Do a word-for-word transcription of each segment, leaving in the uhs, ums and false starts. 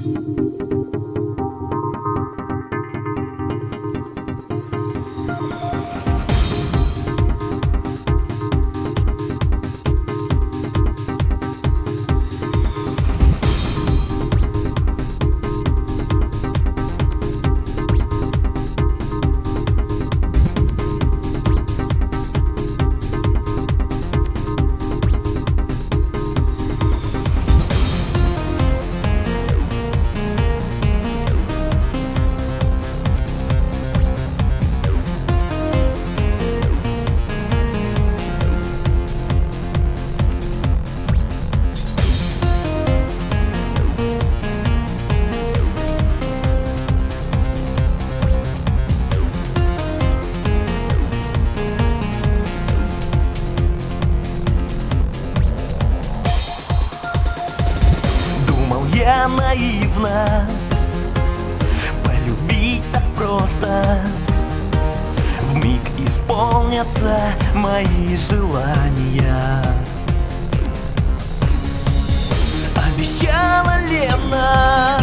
Я наивно полюбить так просто, вмиг исполнятся мои желания. Обещала Лена,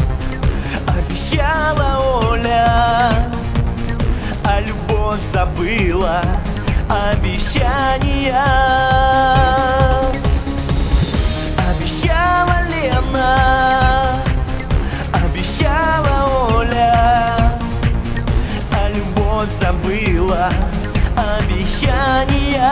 обещала Оля, а любовь забыла обещания. Обещала Лена, обещала Оля, а любовь забыла обещания.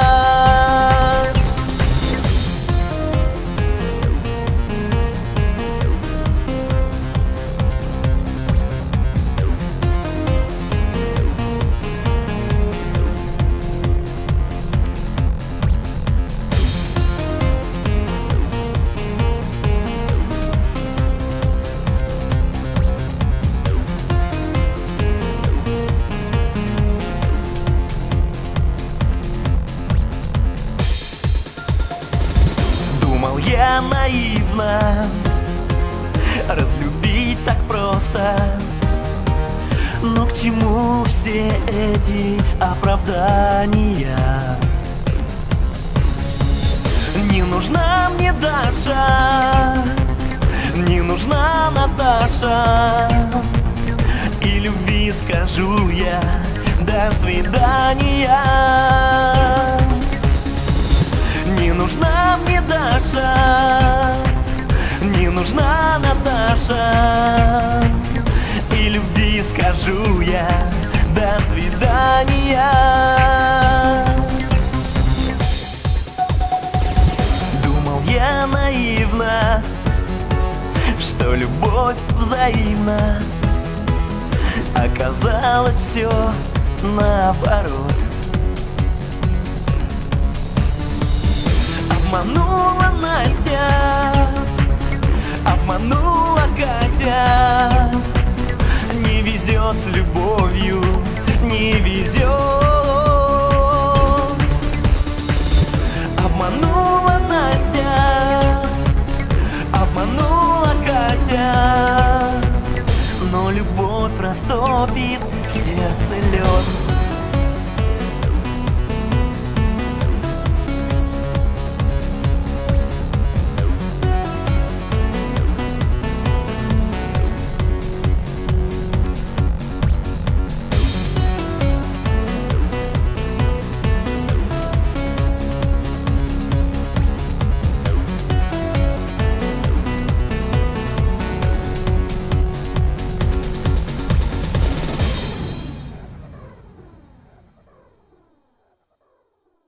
Я наивно разлюбить так просто, но к чему все эти оправдания? Не нужна мне Даша, не нужна Наташа, и любви скажу я до свидания. Не нужна мне Даша, не нужна Наташа, и любви скажу я до свидания. Думал я наивно, что любовь взаимна, оказалось все наоборот. Обманула Настя, обманула Катя, не везет с любовью, не везет. Обманула Настя,